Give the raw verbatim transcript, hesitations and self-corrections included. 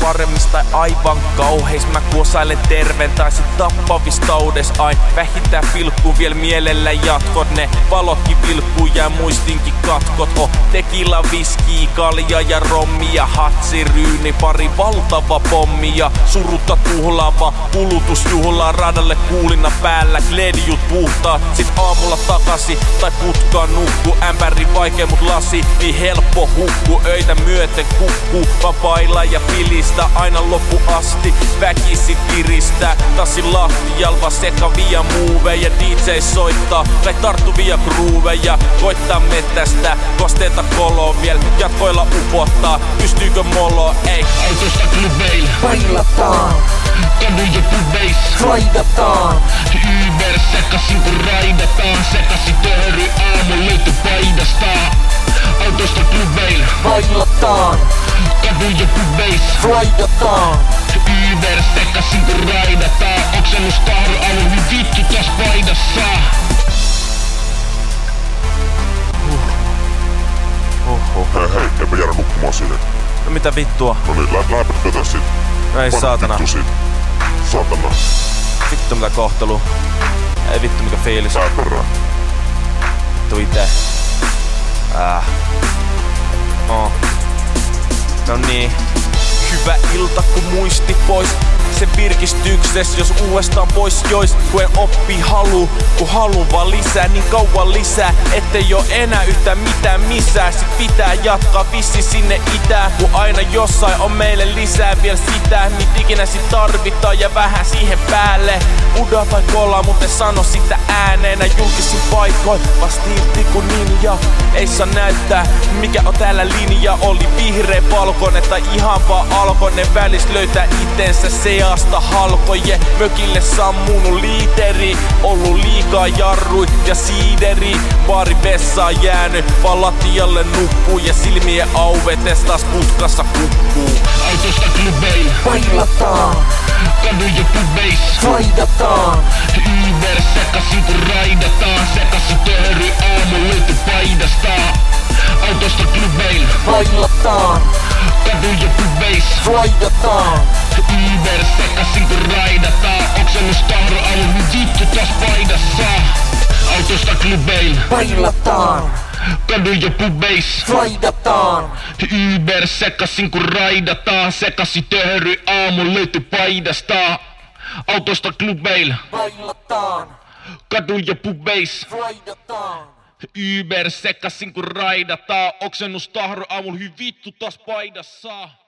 paremmista tai aivan kauheis. Mä kuosailen terveen tai sit tappavis taudes. Ain vähintään vilkkuu viel mielellä jatkot. Ne valotkin vilkkuu ja muistinkin katkot. Oh, tekila, viski, kalja ja rommi ja hatsiryyni. Pari valtava pommi ja surutta tuhlaava kulutusjuhlaa. Radalle kuulina päällä, gledjut puhtaa. Sit aamulla takasi tai putkaan nukku. Ämpäri vaikea mut lasi, niin helppo hukku. Öitä myöten kukku, vaan bailaa ja pilistä aina loppu asti. Väkisi piristää, tassin lahtijalva sekavia muuveja. D J soittaa, kai tarttuvia grooveja. Koittaa metästä, kosteita koloa viel. Jatkoilla upottaa, pystyykö molo? Ei. Autosta klubeilla bailataan, kaduja pubeis raidataan, Uber sekasin kun raidataan. Sekasi töhry aamu löyty paidasta. Autosta klubeilla bailataan, kaduja pubeis raidataan, Uber sekasin kun raidataan. Oksennus kahru aamu niin vittu taas paidassa. Oho. Hei hei, en mä jäädä nukkumaan siihen. No mitä vittua? No niin, lä lähdetään tätä sit. Ei Panna saatana. vittu sit. Saatana. Vittu mitä kohtelu. Ei vittu mikä fiilis. Pääperää. Vittu ite. Äh. Oh. No niin. Hyvä ilta kun muisti pois sen virkistykses, jos uudestaan pois jois. Kun en oppi halu, kun halun vaan lisää, niin kauan lisää, ettei oo enää yhtään mitään missään. Sit pitää jatkaa vissi sinne itään, kun aina jossain on meille lisää vielä sitä, mit ikinä sit tarvitaan ja vähän siihen päälle. Buddha tai kola, mut en sano sitä ääneenä julkisin paikoin. Vastiilti kun ninja, ei saa näyttää mikä on täällä linja. Oli vihreä valkoinen tai ihan vaan alkoinen, välis löytää itensä seasta halkoje. Mökille sammunut liiteri, ollut liikaa jarruit ja siideri. Baari vessaan jäänyt, vaan lattialle nukkuu ja silmien auvetes taas putkassa kukkuu. Autosta klubeilla bailataan, kaduja pubeis raidataan, Uber sekasin kun raidataan. Sekasi töhry aamu löyty paidasta. Autosta klubeilla bailataan, kaduja pubeis raidataan, Uber sekasin kun raidataan. Oksennus tahro aamu niin vittu taas paidassa. Autosta klubeilla bailataan, kaduja pubeis raidataan, Uber sekasin kun raidataan. Sekasi töhry aamu löyty paidasta. Autosta klubeilla bailataan, kaduja pubeis raidataan. Uber sekasin kun raidataan. Oksennus tahro aamulla hyvin vittu taas paidassa.